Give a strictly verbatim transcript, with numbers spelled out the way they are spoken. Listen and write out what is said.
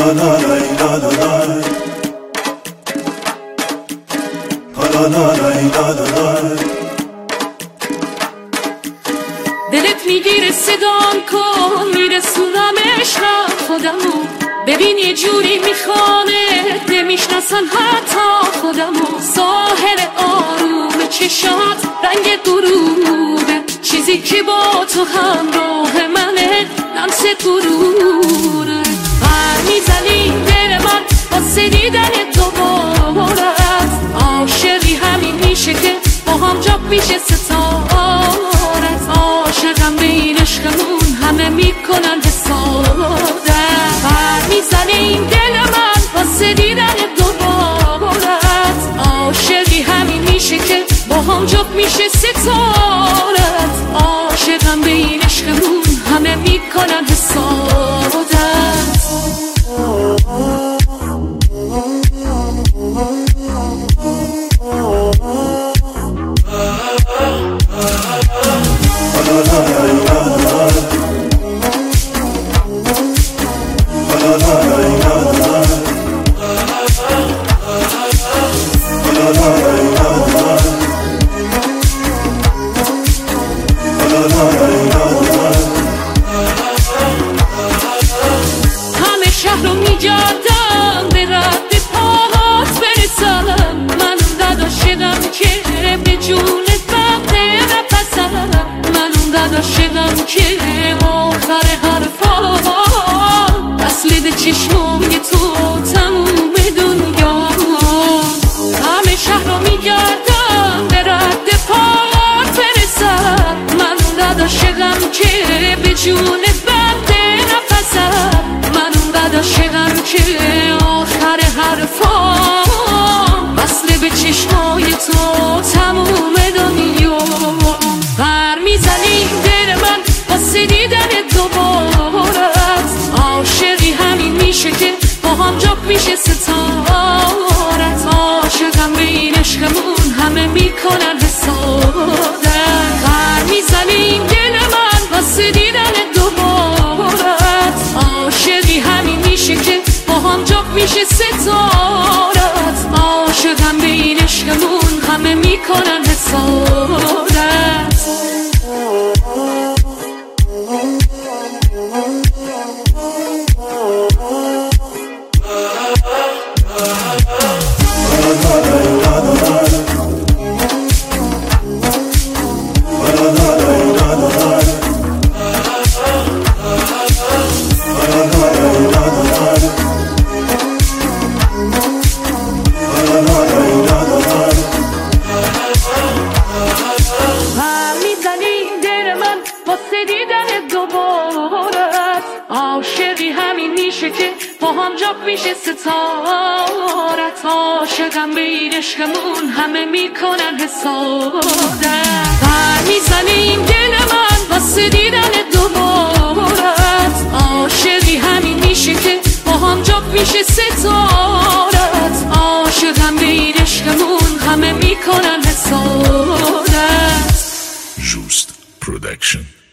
دلت میگیره صدام کن میرسونم عشق خودمو ببین یه جوری میخوانه نمیشناسن حتی خودمو ساحل آروم چشات رنگ غروبه چیزی که با تو همراه منه لمس غروره بر میزنی دل من واسه دیدن دوبارت عاشقی همین میشه که با هم جا میشه ستارت عاشقم به این عشقمون همه میکنن حسادت بر میزنی دل من واسه دیدن دوبارت عاشقی همین میشه که با هم جا میشه ستارت عاشقم به این عشقمون همه میکنن حسادت همه شهر رو میگردم به رد پاهات برسم من اون عاشقم که به جونت وقت نفسم من اون عاشقم که آخر حرفا اصل چشمای تو تموم دنیا همه شهر رو میگردم به رد پاهات برسم من اون عاشقم که به جونت وقت نفسم من اون عاشقم که آخر حرفا وصل به چشمای تو تموم دنیا بر میزنی دل من واسه دیدن دوبارت عاشقی همین میشه که با هم جا میشه ستارت عاشقم به این عشقمون همه میکنن حسادت بر میزنی دل من واسه دیدن دوبارت عاشقی همین میشه که با هم جا میشه ستارت عاشقم به این عشقمون همه میکنن حسادت واسه دیدن دوبارت عاشقی همین میشه که با هم جا میشه ستارت عاشقم به این عشقمون همه میکنن حسادت بر میزنیم دل من واسه دیدن دوبارت عاشقی همین میشه که با هم جا میشه ستارت عاشقم به این عشقمون همه میکنن حسادت Just Production.